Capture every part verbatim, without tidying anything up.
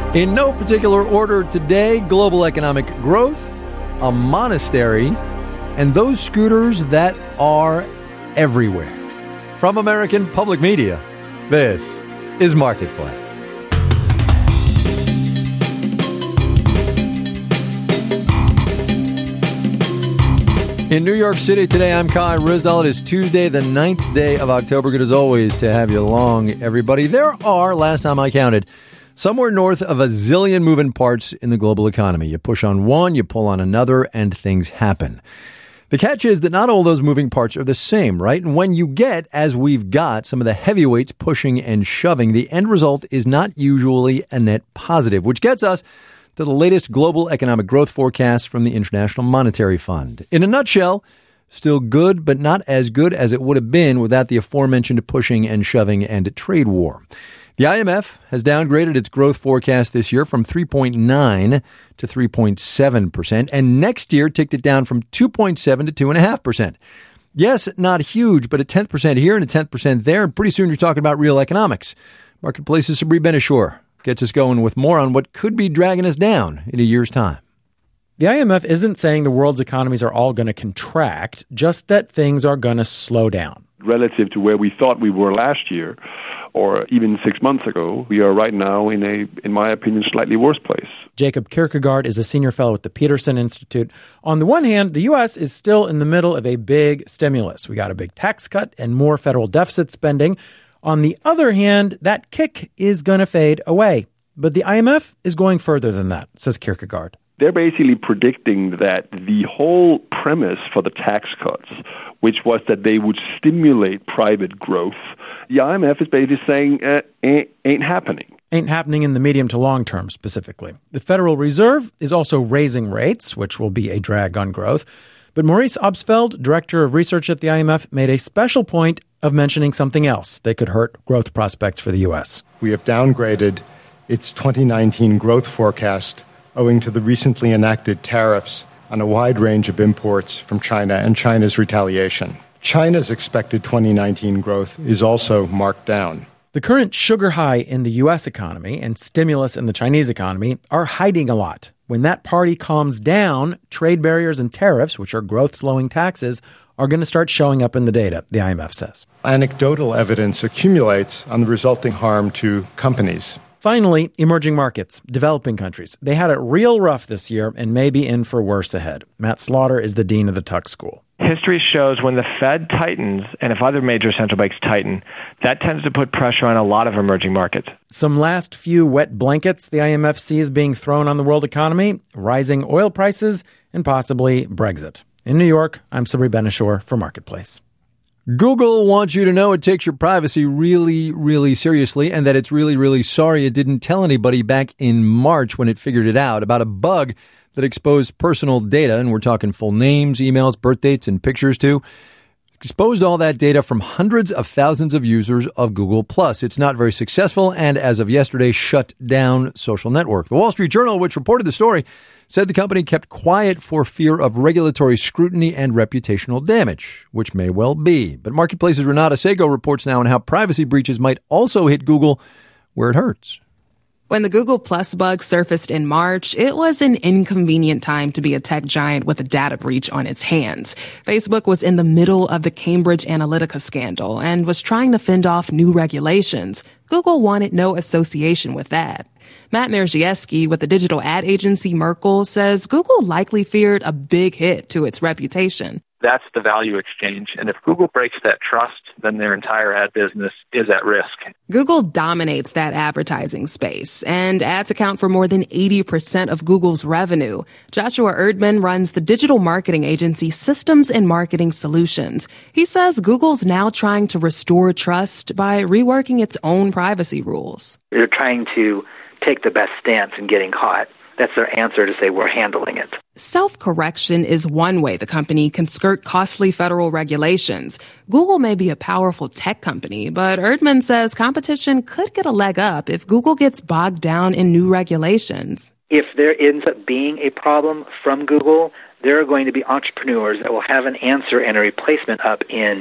In no particular order today, global economic growth, a monastery, and those scooters that are everywhere. From American Public Media, this is Marketplace. In New York City today, I'm Kai Ryssdal. It is Tuesday, the ninth day of October. Good as always to have you along, everybody. There are, last time I counted, somewhere north of a zillion moving parts in the global economy. You push on one, you pull on another, and things happen. The catch is that not all those moving parts are the same, right? And when you get, as we've got, some of the heavyweights pushing and shoving, the end result is not usually a net positive, which gets us to the latest global economic growth forecast from the International Monetary Fund. In a nutshell, still good, but not as good as it would have been without the aforementioned pushing and shoving and trade war. The I M F has downgraded its growth forecast this year from three point nine to three point seven percent, and next year ticked it down from two point seven to two point five percent. Yes, not huge, but a tenth percent here and a tenth percent there, and pretty soon you're talking about real economics. Marketplace's Sabri Ben-Achour gets us going with more on what could be dragging us down in a year's time. The I M F isn't saying the world's economies are all going to contract, just that things are going to slow down. Relative to where we thought we were last year, or even six months ago, we are right now in a, in my opinion, slightly worse place. Jacob Kierkegaard is a senior fellow at the Peterson Institute. On the one hand, the U S is still in the middle of a big stimulus. We got a big tax cut and more federal deficit spending. On the other hand, that kick is going to fade away. But the I M F is going further than that, says Kierkegaard. They're basically predicting that the whole premise for the tax cuts, which was that they would stimulate private growth, the I M F is basically saying uh, ain't, ain't happening. Ain't happening in the medium to long term specifically. The Federal Reserve is also raising rates, which will be a drag on growth. But Maurice Obstfeld, director of research at the I M F, made a special point of mentioning something else that could hurt growth prospects for the U S. We have downgraded its twenty nineteen growth forecast owing to the recently enacted tariffs on a wide range of imports from China and China's retaliation. China's expected twenty nineteen growth is also marked down. The current sugar high in the U S economy and stimulus in the Chinese economy are hiding a lot. When that party calms down, trade barriers and tariffs, which are growth-slowing taxes, are going to start showing up in the data, the I M F says. Anecdotal evidence accumulates on the resulting harm to companies. Finally, emerging markets, developing countries. They had it real rough this year and may be in for worse ahead. Matt Slaughter is the dean of the Tuck School. History shows when the Fed tightens, and if other major central banks tighten, that tends to put pressure on a lot of emerging markets. Some last few wet blankets the I M F sees being thrown on the world economy, rising oil prices, and possibly Brexit. In New York, I'm Sabri Ben-Achour for Marketplace. Google wants you to know it takes your privacy really, really seriously and that it's really, really sorry it didn't tell anybody back in March when it figured it out about a bug that exposed personal data, and we're talking full names, emails, birth dates, and pictures too. Exposed all that data from hundreds of thousands of users of Google+. It's not very successful and, as of yesterday, shut down social network. The Wall Street Journal, which reported the story, said the company kept quiet for fear of regulatory scrutiny and reputational damage, which may well be. But Marketplace's Renata Sego reports now on how privacy breaches might also hit Google where it hurts. When the Google Plus bug surfaced in March, it was an inconvenient time to be a tech giant with a data breach on its hands. Facebook was in the middle of the Cambridge Analytica scandal and was trying to fend off new regulations. Google wanted no association with that. Matt Merzieski with the digital ad agency Merkle says Google likely feared a big hit to its reputation. That's the value exchange. And if Google breaks that trust, then their entire ad business is at risk. Google dominates that advertising space, and ads account for more than eighty percent of Google's revenue. Joshua Erdman runs the digital marketing agency Systems and Marketing Solutions. He says Google's now trying to restore trust by reworking its own privacy rules. They're trying to take the best stance in getting caught. That's their answer to say we're handling it. Self-correction is one way the company can skirt costly federal regulations. Google may be a powerful tech company, but Erdman says competition could get a leg up if Google gets bogged down in new regulations. If there ends up being a problem from Google, there are going to be entrepreneurs that will have an answer and a replacement up in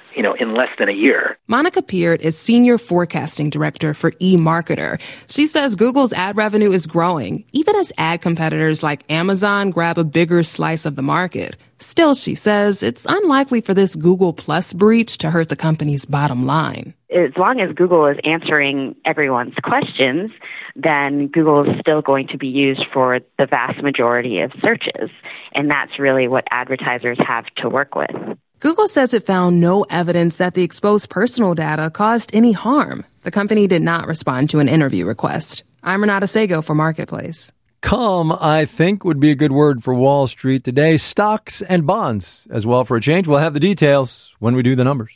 you know, in less than a year. Monica Peart is Senior Forecasting Director for eMarketer. She says Google's ad revenue is growing, even as ad competitors like Amazon grab a bigger slice of the market. Still, she says, it's unlikely for this Google Plus breach to hurt the company's bottom line. As long as Google is answering everyone's questions, then Google is still going to be used for the vast majority of searches. And that's really what advertisers have to work with. Google says it found no evidence that the exposed personal data caused any harm. The company did not respond to an interview request. I'm Renata Sego for Marketplace. Calm, I think, would be a good word for Wall Street today. Stocks and bonds as well for a change. We'll have the details when we do the numbers.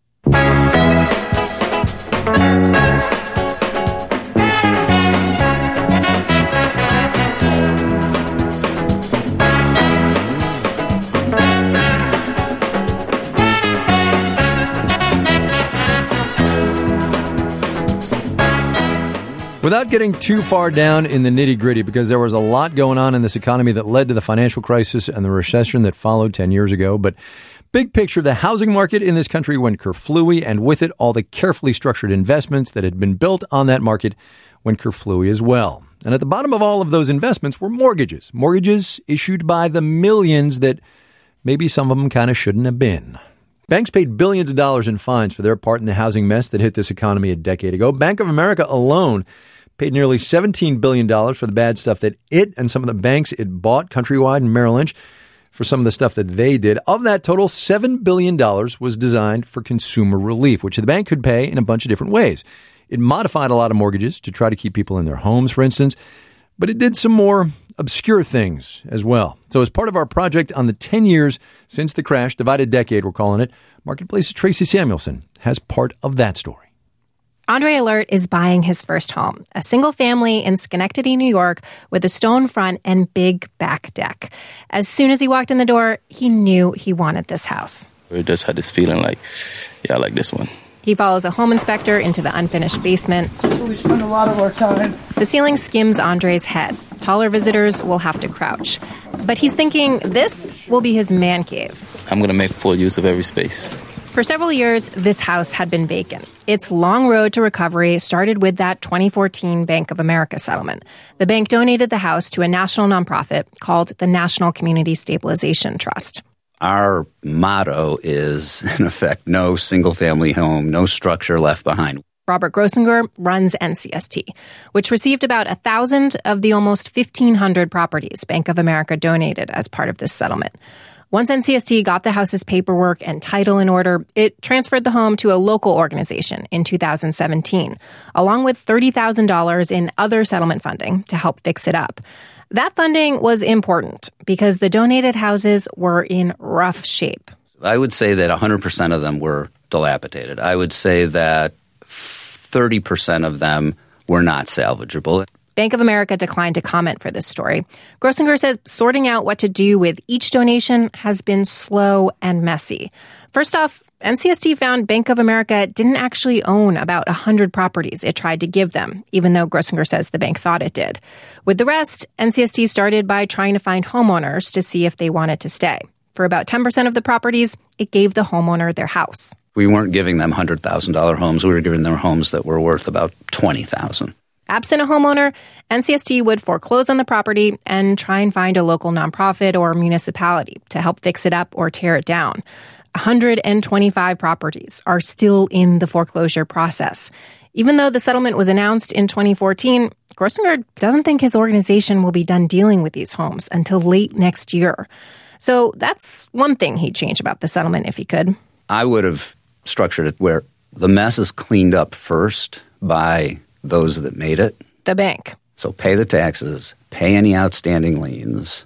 Without getting too far down in the nitty-gritty, because there was a lot going on in this economy that led to the financial crisis and the recession that followed ten years ago, but big picture, the housing market in this country went kerflooey, and with it, all the carefully structured investments that had been built on that market went kerflooey as well. And at the bottom of all of those investments were mortgages. Mortgages issued by the millions that maybe some of them kind of shouldn't have been. Banks paid billions of dollars in fines for their part in the housing mess that hit this economy a decade ago. Bank of America alone paid nearly seventeen billion dollars for the bad stuff that it and some of the banks it bought, Countrywide and Merrill Lynch, for some of the stuff that they did. Of that total, seven billion dollars was designed for consumer relief, which the bank could pay in a bunch of different ways. It modified a lot of mortgages to try to keep people in their homes, for instance, but it did some more obscure things as well. So as part of our project on the ten years since the crash, divided decade, we're calling it, Marketplace's Tracy Samuelson has part of that story. Andre Alert is buying his first home, a single family in Schenectady, New York, with a stone front and big back deck. As soon as he walked in the door, he knew he wanted this house. We just had this feeling like, yeah, I like this one. He follows a home inspector into the unfinished basement. We spend a lot of our time. The ceiling skims Andre's head. Taller visitors will have to crouch. But he's thinking this will be his man cave. I'm going to make full use of every space. For several years, this house had been vacant. Its long road to recovery started with that twenty fourteen Bank of America settlement. The bank donated the house to a national nonprofit called the National Community Stabilization Trust. Our motto is, in effect, no single-family home, no structure left behind. Robert Grossinger runs N C S T, which received about one thousand of the almost fifteen hundred properties Bank of America donated as part of this settlement. Once N C S T got the house's paperwork and title in order, it transferred the home to a local organization in two thousand seventeen, along with thirty thousand dollars in other settlement funding to help fix it up. That funding was important because the donated houses were in rough shape. I would say that one hundred percent of them were dilapidated. I would say that thirty percent of them were not salvageable. Bank of America declined to comment for this story. Grossinger says sorting out what to do with each donation has been slow and messy. First off, N C S T found Bank of America didn't actually own about one hundred properties it tried to give them, even though Grossinger says the bank thought it did. With the rest, N C S T started by trying to find homeowners to see if they wanted to stay. For about ten percent of the properties, it gave the homeowner their house. We weren't giving them one hundred thousand dollars homes. We were giving them homes that were worth about twenty thousand dollars. Absent a homeowner, N C S T would foreclose on the property and try and find a local nonprofit or municipality to help fix it up or tear it down. one hundred twenty-five properties are still in the foreclosure process. Even though the settlement was announced in twenty fourteen, Grossinger doesn't think his organization will be done dealing with these homes until late next year. So that's one thing he'd change about the settlement if he could. I would have structured it where the mess is cleaned up first by those that made it. The bank. So pay the taxes, pay any outstanding liens,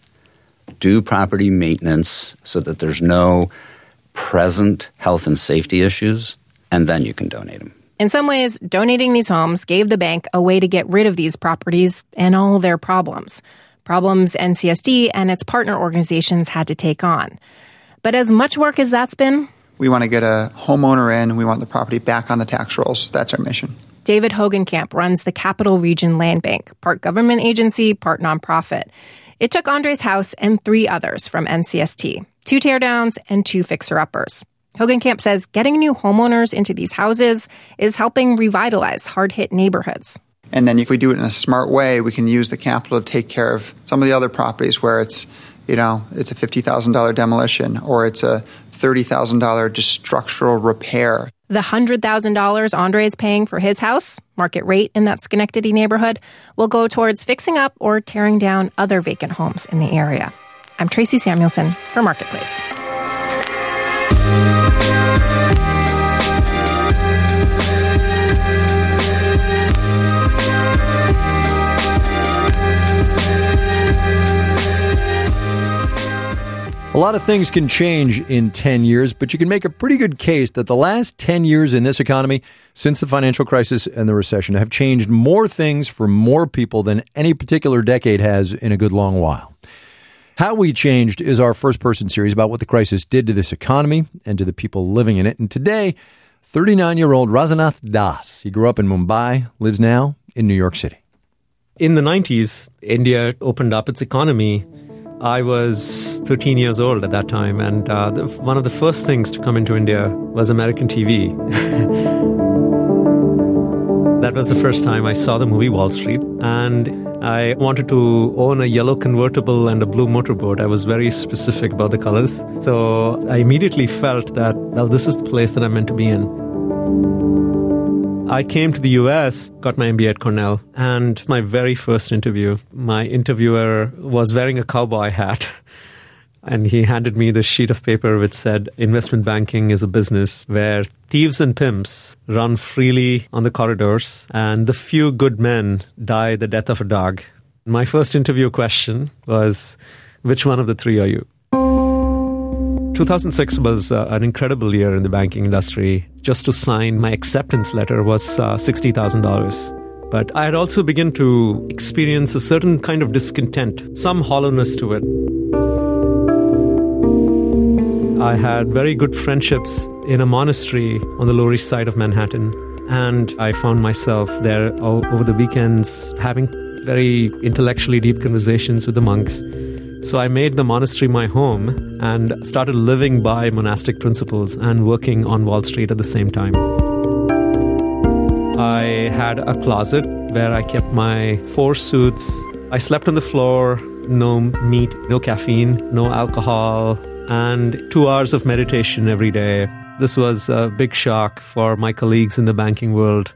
do property maintenance so that there's no present health and safety issues, and then you can donate them. In some ways, donating these homes gave the bank a way to get rid of these properties and all their problems. Problems N C S T and its partner organizations had to take on. But as much work as that's been, we want to get a homeowner in. We want the property back on the tax rolls. That's our mission. David Hogenkamp runs the Capital Region Land Bank, part government agency, part nonprofit. It took Andre's house and three others from N C S T, two teardowns and two fixer-uppers. Hogenkamp says getting new homeowners into these houses is helping revitalize hard-hit neighborhoods. And then if we do it in a smart way, we can use the capital to take care of some of the other properties where it's, you know, it's a fifty thousand dollars demolition or it's a thirty thousand dollars just structural repair. The one hundred thousand dollars Andre is paying for his house, market rate in that Schenectady neighborhood, will go towards fixing up or tearing down other vacant homes in the area. I'm Tracy Samuelson for Marketplace. A lot of things can change in ten years, but you can make a pretty good case that the last ten years in this economy, since the financial crisis and the recession, have changed more things for more people than any particular decade has in a good long while. How We Changed is our first-person series about what the crisis did to this economy and to the people living in it. And today, thirty-nine-year-old Razanath Das. He grew up in Mumbai, lives now in New York City. In the nineties, India opened up its economy. I was thirteen years old at that time, and uh, the, one of the first things to come into India was American T V. That was the first time I saw the movie Wall Street, and I wanted to own a yellow convertible and a blue motorboat. I was very specific about the colors. So I immediately felt that, well, this is the place that I'm meant to be in. I came to the U S, got my M B A at Cornell, and my very first interview, my interviewer was wearing a cowboy hat, and he handed me this sheet of paper which said, investment banking is a business where thieves and pimps run freely on the corridors, and the few good men die the death of a dog. My first interview question was, which one of the three are you? two thousand six was uh, an incredible year in the banking industry. Just to sign my acceptance letter was uh, sixty thousand dollars. But I had also begun to experience a certain kind of discontent, some hollowness to it. I had very good friendships in a monastery on the Lower East Side of Manhattan. And I found myself there o- over the weekends having very intellectually deep conversations with the monks. So I made the monastery my home and started living by monastic principles and working on Wall Street at the same time. I had a closet where I kept my four suits. I slept on the floor, no meat, no caffeine, no alcohol, and two hours of meditation every day. This was a big shock for my colleagues in the banking world.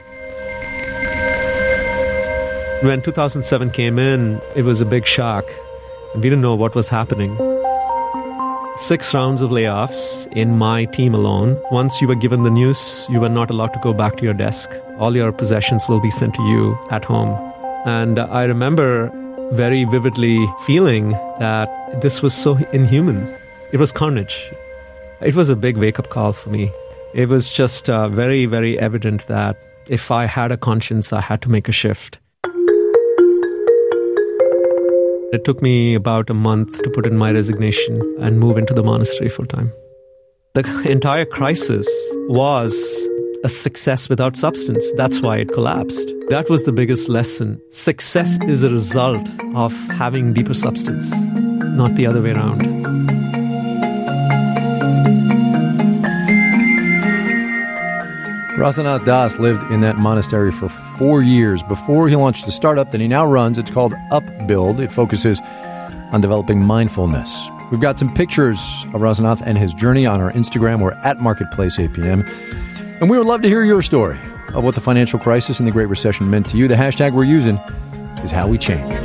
When two thousand seven came in, it was a big shock. We didn't know what was happening. Six rounds of layoffs in my team alone. Once you were given the news, you were not allowed to go back to your desk. All your possessions will be sent to you at home. And I remember very vividly feeling that this was so inhuman. It was carnage. It was a big wake-up call for me. It was just uh, very, very evident that if I had a conscience, I had to make a shift. It took me about a month to put in my resignation and move into the monastery full-time. The entire crisis was a success without substance. That's why it collapsed. That was the biggest lesson. Success is a result of having deeper substance, not the other way around. Razanath Das lived in that monastery for four years before he launched a startup that he now runs. It's called UpBuild. It focuses on developing mindfulness. We've got some pictures of Razanath and his journey on our Instagram. We're at Marketplace A P M. And we would love to hear your story of what the financial crisis and the Great Recession meant to you. The hashtag we're using is How We Changed.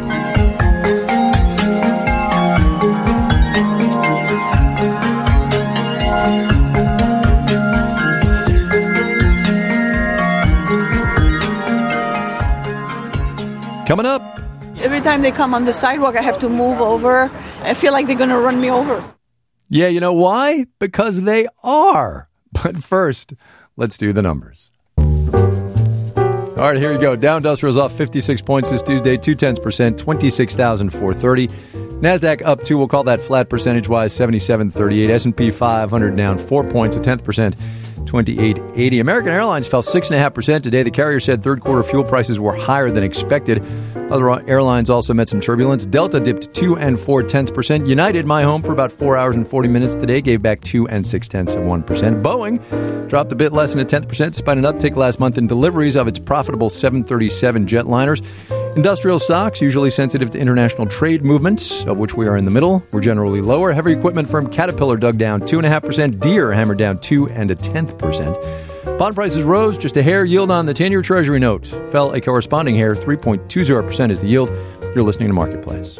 Coming up. Every time they come on the sidewalk, I have to move over. I feel like they're going to run me over. Yeah, you know why? Because they are. But first, let's do the numbers. All right, here you go. Dow Industrial's off fifty-six points this Tuesday, two tenths percent, twenty-six thousand four hundred thirty. NASDAQ up two, we'll call that flat percentage-wise, seventy-seven thirty-eight. S and P five hundred down four points, a tenth percent, twenty-eight eighty. American Airlines fell six point five percent today. The carrier said third quarter fuel prices were higher than expected. Other airlines also met some turbulence. Delta dipped two and four tenths percent. United, my home, for about four hours and forty minutes today, gave back two and six tenths of one percent. Boeing dropped a bit less than a tenth percent despite an uptick last month in deliveries of its profitable seven thirty-seven jetliners. Industrial stocks, usually sensitive to international trade movements, of which we are in the middle, were generally lower. Heavy equipment firm Caterpillar dug down two point five percent. Deere hammered down two and a tenth percent. Bond prices rose just a hair. Yield on the ten-year Treasury note fell a corresponding hair. three point two zero percent is the yield. You're listening to Marketplace.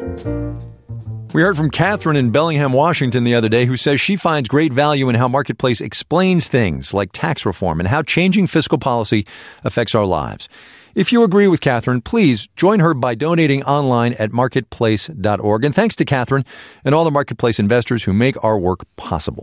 We heard from Catherine in Bellingham, Washington the other day, who says she finds great value in how Marketplace explains things like tax reform and how changing fiscal policy affects our lives. If you agree with Catherine, please join her by donating online at marketplace dot org. And thanks to Catherine and all the Marketplace investors who make our work possible.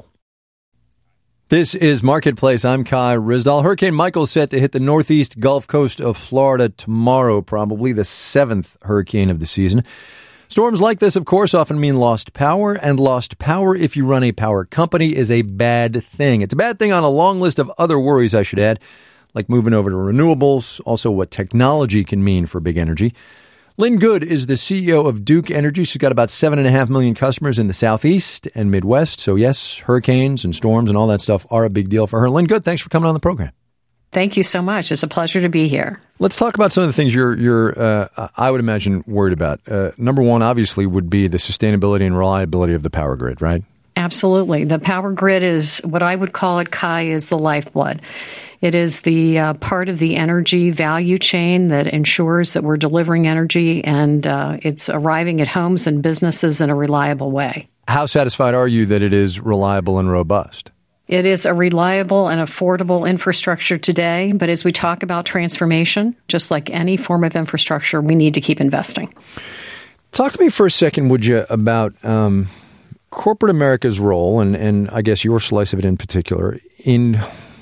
This is Marketplace. I'm Kai Ryssdal. Hurricane Michael is set to hit the northeast Gulf Coast of Florida tomorrow, probably the seventh hurricane of the season. Storms like this, of course, often mean lost power, and lost power, if you run a power company, is a bad thing. It's a bad thing on a long list of other worries, I should add, like moving over to renewables, also what technology can mean for big energy. Lynn Good is the C E O of Duke Energy. She's got about seven and a half million customers in the Southeast and Midwest. So yes, hurricanes and storms and all that stuff are a big deal for her. Lynn Good, thanks for coming on the program. Thank you so much. It's a pleasure to be here. Let's talk about some of the things you're, you're uh, I would imagine, worried about. Uh, number one, obviously, would be the sustainability and reliability of the power grid, right? Absolutely. The power grid is what I would call it, Kai, is the lifeblood. It is the uh, part of the energy value chain that ensures that we're delivering energy and uh, it's arriving at homes and businesses in a reliable way. How satisfied are you that it is reliable and robust? It is a reliable and affordable infrastructure today, but as we talk about transformation, just like any form of infrastructure, we need to keep investing. Talk to me for a second, would you, about um, corporate America's role, and, and I guess your slice of it in particular, in...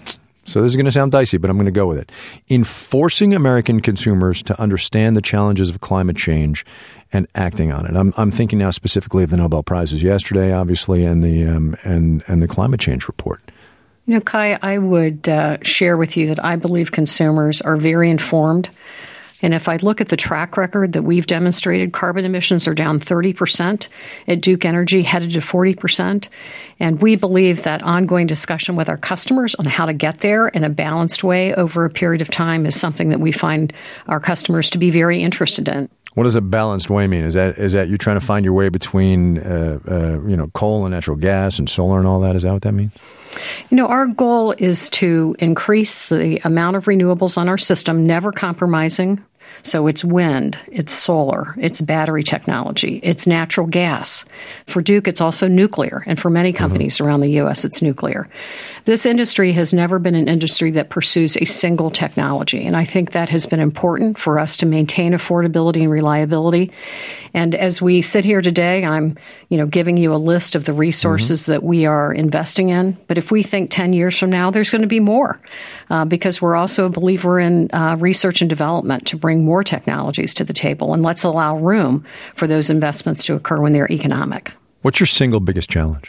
So this is going to sound dicey, but I'm going to go with it. In forcing American consumers to understand the challenges of climate change and acting on it. I'm, I'm thinking now specifically of the Nobel Prizes yesterday, obviously, and the um, and and the climate change report. You know, Kai, I would uh, share with you that I believe consumers are very informed. And if I look at the track record that we've demonstrated, carbon emissions are down thirty percent at Duke Energy, headed to forty percent. And we believe that ongoing discussion with our customers on how to get there in a balanced way over a period of time is something that we find our customers to be very interested in. What does a balanced way mean? Is that is that you trying to find your way between uh, uh, you know coal and natural gas and solar and all that? Is that what that means? You know, our goal is to increase the amount of renewables on our system, never compromising. So it's wind, it's solar, it's battery technology, it's natural gas. For Duke, it's also nuclear. And for many companies mm-hmm. around the U S, it's nuclear. This industry has never been an industry that pursues a single technology. And I think that has been important for us to maintain affordability and reliability. And as we sit here today, I'm, you know, giving you a list of the resources mm-hmm. that we are investing in. But if we think ten years from now, there's going to be more uh, because we're also a believer in uh, research and development to bring more technologies to the table. And let's allow room for those investments to occur when they're economic. What's your single biggest challenge?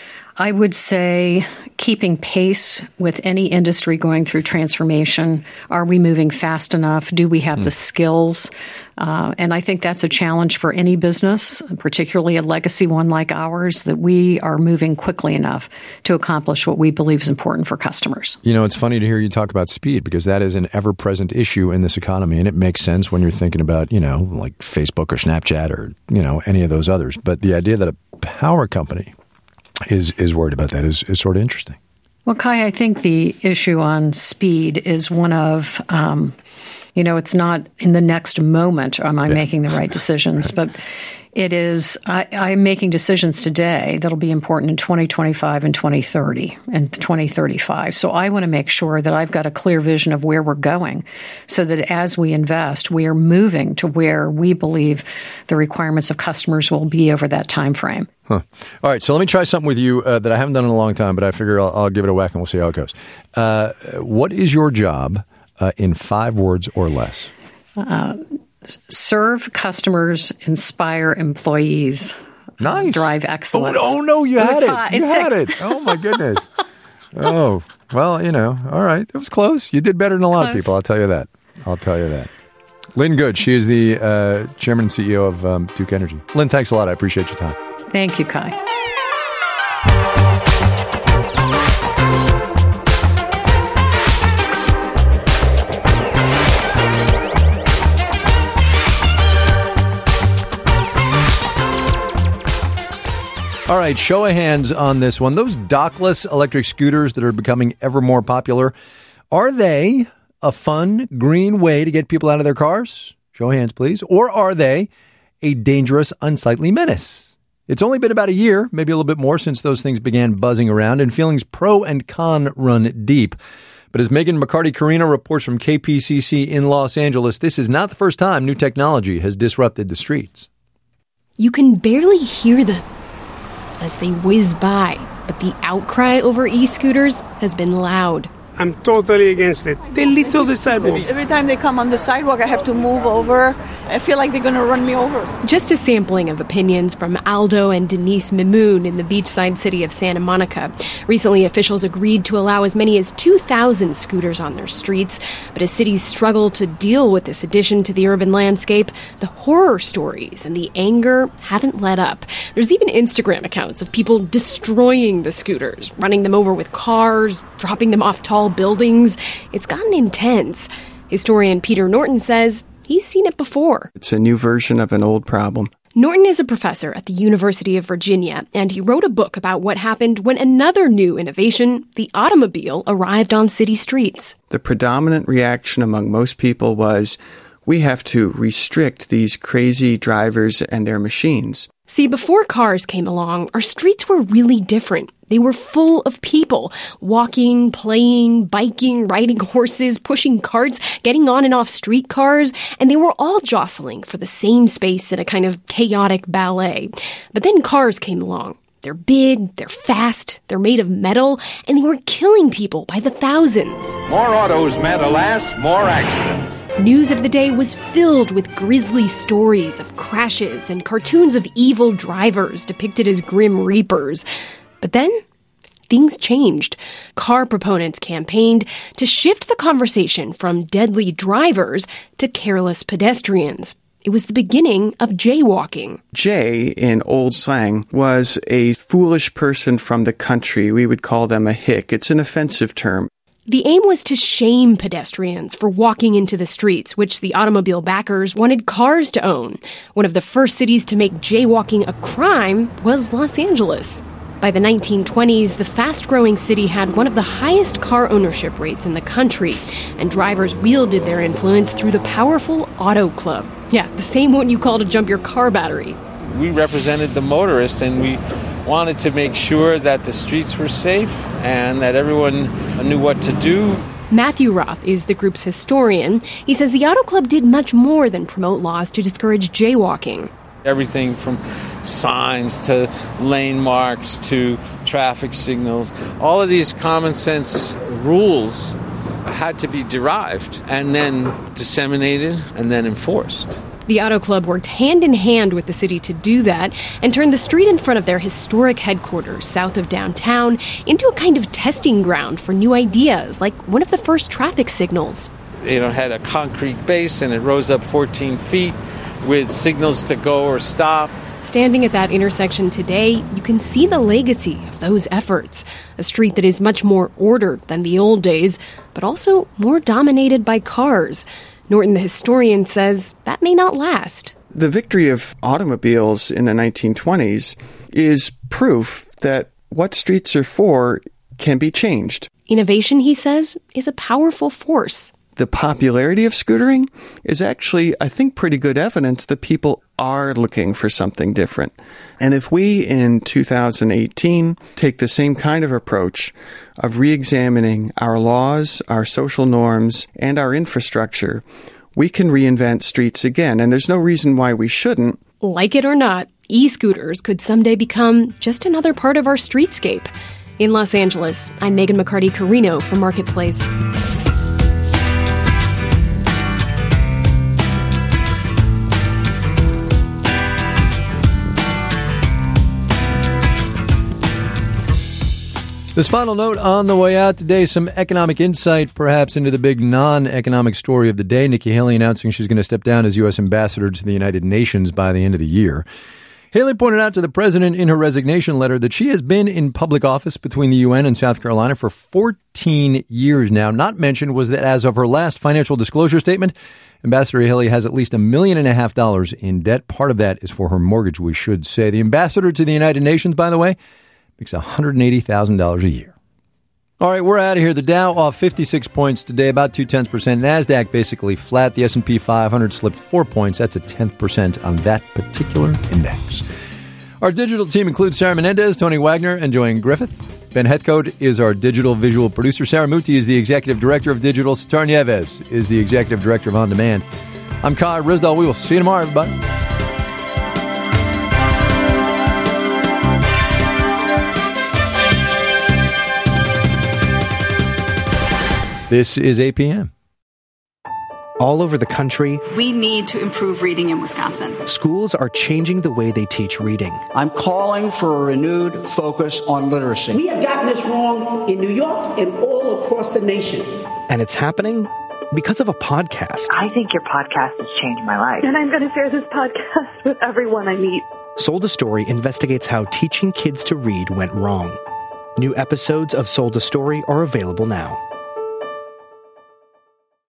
I would say keeping pace with any industry going through transformation. Are we moving fast enough? Do we have mm. the skills? Uh, and I think that's a challenge for any business, particularly a legacy one like ours, that we are moving quickly enough to accomplish what we believe is important for customers. You know, it's funny to hear you talk about speed because that is an ever-present issue in this economy. And it makes sense when you're thinking about, you know, like Facebook or Snapchat or, you know, any of those others. But the idea that a power company is is worried about that is, is sort of interesting. Well, Kai, I think the issue on speed is one of, um, you know, it's not in the next moment am I yeah. making the right decisions, but it is, I, I'm making decisions today that'll be important in twenty twenty-five and twenty thirty and twenty thirty-five. So I want to make sure that I've got a clear vision of where we're going so that as we invest, we are moving to where we believe the requirements of customers will be over that time frame. Huh. All right, so let me try something with you uh, that I haven't done in a long time, but I figure I'll, I'll give it a whack and we'll see how it goes. Uh, what is your job uh, in five words or less? Uh, serve customers, inspire employees, nice. drive excellence. Oh, oh no, you oh, had it. Five. You it's had six. it. Oh, my goodness. Oh, Well, you know, all right. It was close. You did better than a lot Close. of people. I'll tell you that. I'll tell you that. Lynn Good. She is the uh, chairman and C E O of um, Duke Energy. Lynn, thanks a lot. I appreciate your time. Thank you, Kai. All right, show of hands on this one. Those dockless electric scooters that are becoming ever more popular, are they a fun, green way to get people out of their cars? Show of hands, please. Or are they a dangerous, unsightly menace? It's only been about a year, maybe a little bit more, since those things began buzzing around, and feelings pro and con run deep. But as Megan McCarty-Carino reports from K P C C in Los Angeles, this is not the first time new technology has disrupted the streets. You can barely hear them as they whiz by, but the outcry over e-scooters has been loud. I'm totally against it. They litter the sidewalk. Every time they come on the sidewalk, I have to move over. I feel like they're going to run me over. Just a sampling of opinions from Aldo and Denise Mimoun in the beachside city of Santa Monica. Recently, officials agreed to allow as many as two thousand scooters on their streets. But as cities struggle to deal with this addition to the urban landscape, the horror stories and the anger haven't let up. There's even Instagram accounts of people destroying the scooters, running them over with cars, dropping them off tall buildings. It's gotten intense. Historian Peter Norton says he's seen it before. It's a new version of an old problem. Norton is a professor at the University of Virginia, and he wrote a book about what happened when another new innovation, the automobile, arrived on city streets. The predominant reaction among most people was, we have to restrict these crazy drivers and their machines. See, before cars came along, our streets were really different. They were full of people, walking, playing, biking, riding horses, pushing carts, getting on and off streetcars, and they were all jostling for the same space in a kind of chaotic ballet. But then cars came along. They're big, they're fast, they're made of metal, and they were killing people by the thousands. More autos meant, alas, more accidents. News of the day was filled with grisly stories of crashes and cartoons of evil drivers depicted as grim reapers. But then, things changed. Car proponents campaigned to shift the conversation from deadly drivers to careless pedestrians. It was the beginning of jaywalking. Jay, in old slang, was a foolish person from the country. We would call them a hick. It's an offensive term. The aim was to shame pedestrians for walking into the streets, which the automobile backers wanted cars to own. One of the first cities to make jaywalking a crime was Los Angeles. By the nineteen twenties, the fast-growing city had one of the highest car ownership rates in the country, and drivers wielded their influence through the powerful Auto Club. Yeah, the same one you call to jump your car battery. We represented the motorists, and we wanted to make sure that the streets were safe and that everyone knew what to do. Matthew Roth is the group's historian. He says the Auto Club did much more than promote laws to discourage jaywalking. Everything from signs to lane marks to traffic signals. All of these common sense rules had to be derived and then disseminated and then enforced. The Auto Club worked hand in hand with the city to do that and turned the street in front of their historic headquarters south of downtown into a kind of testing ground for new ideas, like one of the first traffic signals. You know, it had a concrete base and it rose up fourteen feet with signals to go or stop. Standing at that intersection today, you can see the legacy of those efforts. A street that is much more ordered than the old days, but also more dominated by cars. Norton, the historian, says that may not last. The victory of automobiles in the nineteen twenties is proof that what streets are for can be changed. Innovation, he says, is a powerful force. The popularity of scootering is actually, I think, pretty good evidence that people are looking for something different. And if we, in two thousand eighteen, take the same kind of approach of re-examining our laws, our social norms, and our infrastructure, we can reinvent streets again. And there's no reason why we shouldn't. Like it or not, e-scooters could someday become just another part of our streetscape. In Los Angeles, I'm Megan McCarty-Carino for Marketplace. The This final note on the way out today, some economic insight perhaps into the big non-economic story of the day. Nikki Haley announcing she's going to step down as U S ambassador to the United Nations by the end of the year. Haley pointed out to the president in her resignation letter that she has been in public office between the U N and South Carolina for fourteen years now. Not mentioned was that as of her last financial disclosure statement, Ambassador Haley has at least a million and a half dollars in debt. Part of that is for her mortgage, we should say. The ambassador to the United Nations, by the way, makes one hundred eighty thousand dollars a year. All right, we're out of here. The Dow off fifty-six points today, about two-tenths percent. NASDAQ basically flat. The S and P five hundred slipped four points. That's a tenth percent on that particular index. Our digital team includes Sarah Menendez, Tony Wagner, and Joanne Griffith. Ben Heathcote is our digital visual producer. Sarah Muti is the executive director of digital. Sitar Nieves is the executive director of On Demand. I'm Kai Ryssdal. We will see you tomorrow, everybody. This is A P M. All over the country, we need to improve reading in Wisconsin. Schools are changing the way they teach reading. I'm calling for a renewed focus on literacy. We have gotten this wrong in New York and all across the nation. And it's happening because of a podcast. I think your podcast has changed my life. And I'm going to share this podcast with everyone I meet. Sold a Story investigates how teaching kids to read went wrong. New episodes of Sold a Story are available now.